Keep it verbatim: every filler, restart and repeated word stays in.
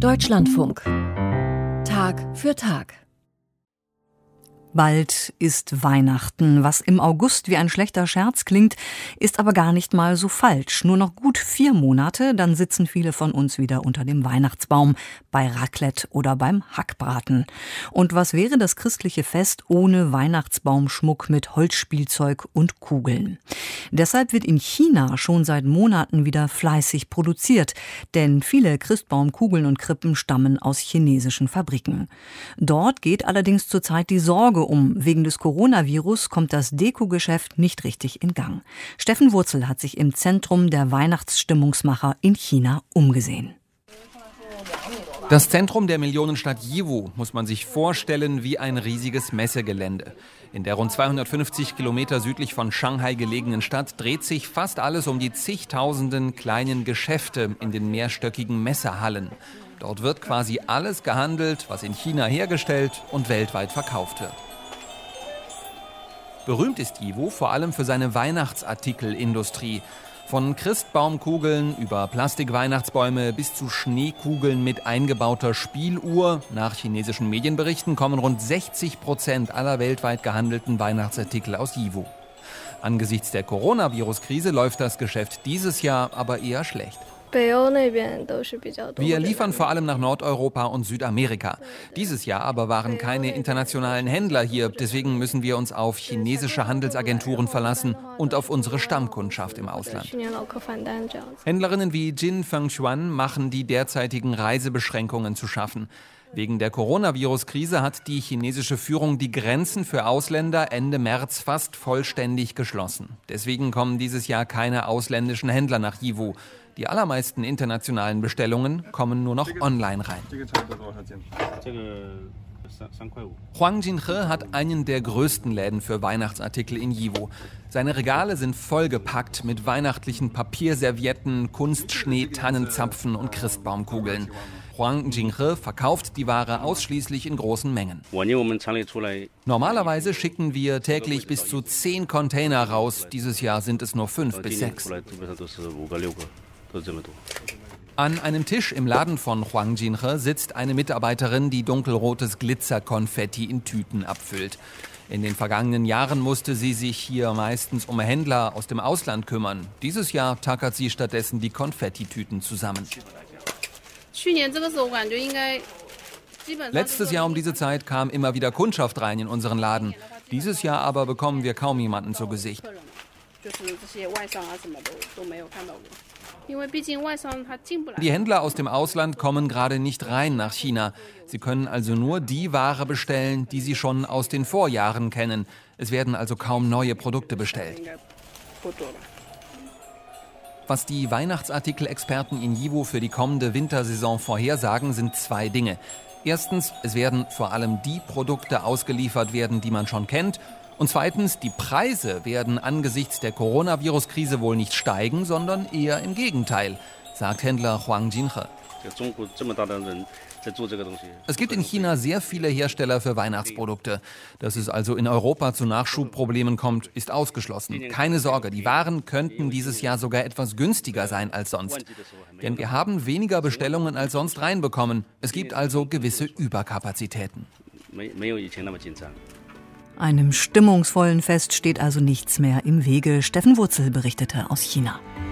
Deutschlandfunk. Tag für Tag. Bald ist Weihnachten. Was im August wie ein schlechter Scherz klingt, ist aber gar nicht mal so falsch. Nur noch gut vier Monate, dann sitzen viele von uns wieder unter dem Weihnachtsbaum, bei Raclette oder beim Hackbraten. Und was wäre das christliche Fest ohne Weihnachtsbaumschmuck mit Holzspielzeug und Kugeln? Deshalb wird in China schon seit Monaten wieder fleißig produziert, denn viele Christbaumkugeln und Krippen stammen aus chinesischen Fabriken. Dort geht allerdings zurzeit die Sorge um. Wegen des Coronavirus kommt das Deko-Geschäft nicht richtig in Gang. Steffen Wurzel hat sich im Zentrum der Weihnachtsstimmungsmacher in China umgesehen. Das Zentrum der Millionenstadt Yiwu muss man sich vorstellen wie ein riesiges Messegelände. In der rund zweihundertfünfzig Kilometer südlich von Shanghai gelegenen Stadt dreht sich fast alles um die zigtausenden kleinen Geschäfte in den mehrstöckigen Messehallen. Dort wird quasi alles gehandelt, was in China hergestellt und weltweit verkauft wird. Berühmt ist Yiwu vor allem für seine Weihnachtsartikelindustrie. Von Christbaumkugeln über Plastikweihnachtsbäume bis zu Schneekugeln mit eingebauter Spieluhr. Nach chinesischen Medienberichten kommen rund sechzig Prozent aller weltweit gehandelten Weihnachtsartikel aus Yiwu. Angesichts der Coronavirus-Krise läuft das Geschäft dieses Jahr aber eher schlecht. Wir liefern vor allem nach Nordeuropa und Südamerika. Dieses Jahr aber waren keine internationalen Händler hier. Deswegen müssen wir uns auf chinesische Handelsagenturen verlassen und auf unsere Stammkundschaft im Ausland. Händlerinnen wie Jin Fengxuan machen die derzeitigen Reisebeschränkungen zu schaffen. Wegen der Coronavirus-Krise hat die chinesische Führung die Grenzen für Ausländer Ende März fast vollständig geschlossen. Deswegen kommen dieses Jahr keine ausländischen Händler nach Yiwu. Die allermeisten internationalen Bestellungen kommen nur noch online rein. Huang Jinhe hat einen der größten Läden für Weihnachtsartikel in Yiwu. Seine Regale sind vollgepackt mit weihnachtlichen Papierservietten, Kunstschnee, Tannenzapfen und Christbaumkugeln. Huang Jinhe verkauft die Ware ausschließlich in großen Mengen. Normalerweise schicken wir täglich bis zu zehn Container raus. Dieses Jahr sind es nur fünf bis sechs. An einem Tisch im Laden von Huang Jinhe sitzt eine Mitarbeiterin, die dunkelrotes Glitzerkonfetti in Tüten abfüllt. In den vergangenen Jahren musste sie sich hier meistens um Händler aus dem Ausland kümmern. Dieses Jahr tackert sie stattdessen die Konfettitüten zusammen. Letztes Jahr um diese Zeit kam immer wieder Kundschaft rein in unseren Laden. Dieses Jahr aber bekommen wir kaum jemanden zu Gesicht. Die Händler aus dem Ausland kommen gerade nicht rein nach China. Sie können also nur die Ware bestellen, die sie schon aus den Vorjahren kennen. Es werden also kaum neue Produkte bestellt. Was die Weihnachtsartikel-Experten in Yiwu für die kommende Wintersaison vorhersagen, sind zwei Dinge. Erstens, es werden vor allem die Produkte ausgeliefert werden, die man schon kennt. Und zweitens, die Preise werden angesichts der Coronavirus-Krise wohl nicht steigen, sondern eher im Gegenteil, sagt Händler Huang Jinhe. Es gibt in China sehr viele Hersteller für Weihnachtsprodukte. Dass es also in Europa zu Nachschubproblemen kommt, ist ausgeschlossen. Keine Sorge, die Waren könnten dieses Jahr sogar etwas günstiger sein als sonst. Denn wir haben weniger Bestellungen als sonst reinbekommen. Es gibt also gewisse Überkapazitäten. Einem stimmungsvollen Fest steht also nichts mehr im Wege. Steffen Wurzel berichtete aus China.